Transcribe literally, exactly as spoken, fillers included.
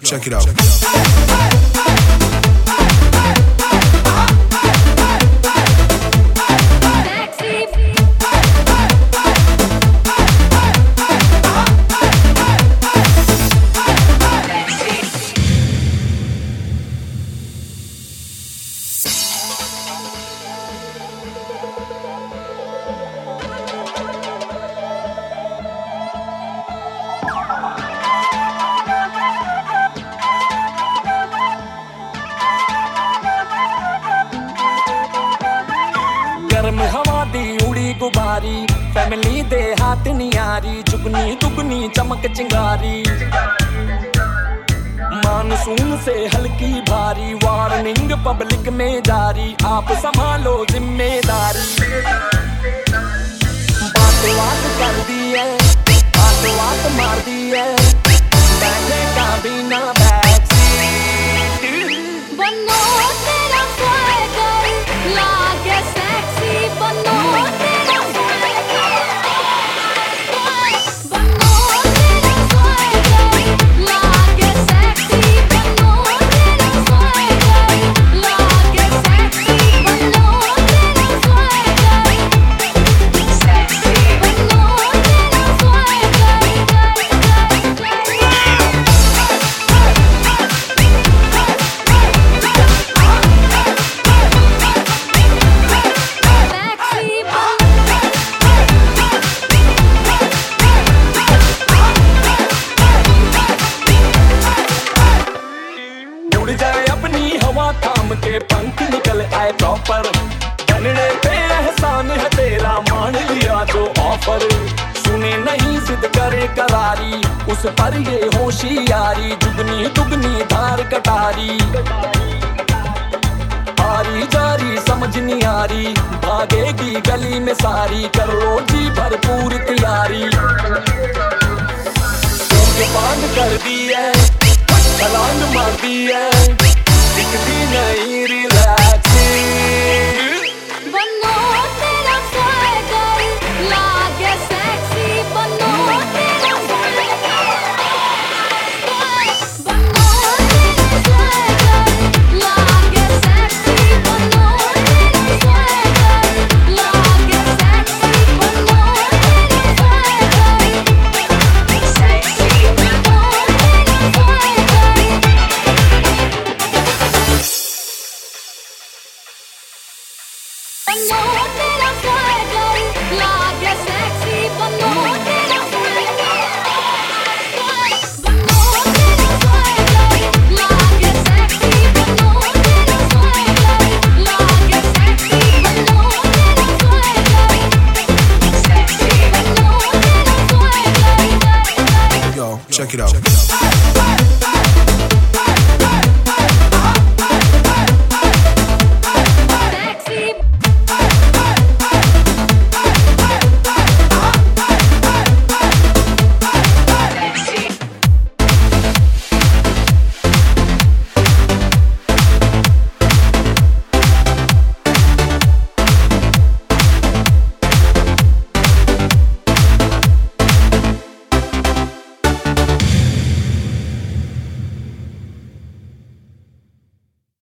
check it out. गर्म हवा दी उड़ी गुबारी फैमिली दे हाथ नियारी जुगनी दुगनी चमक चिंगारी मानसून से हल्की भारी वार्निंग पब्लिक में जारी आप संभालो जिम्मेदारी बात बात कर दी है बात बात मार दी है बैठे का बिना बैक सीट बनो तेरा स्वागर लागे सेक्सी बनो तेरा स्वागर बनो तेरा स्वागर लागे सेक्सी बनो तेरा स्वागर लागे सेक्सी बनो तेरा स्वागर सेक्सी बनो तेरा उड़ जाए अपनी हवा थाम के पंख निकल आए प्रॉपर बनने पे एहसान है तेरा मान लिया जो ऑफर सुने नहीं जिद करे करारी उस पर ये होशियारी जुगनी दुगनी धार कटारी आरी जारी समझ नहीं आ रही भागेगी गली में सारी करो जी भरपूर तैयारी बांध कर दी है छलांग मार दी है दिखती नहीं रिलैक्सिंग बनो तेरा स्वागर लागे सेक्सी बनो तेरा स्वागर बनो तेरा स्वागर लागे सेक्सी बनो तेरा स्वागर लागे सेक्सी बनो तेरा स्वागर सेक्सी बनो तेरा स्वागर बनो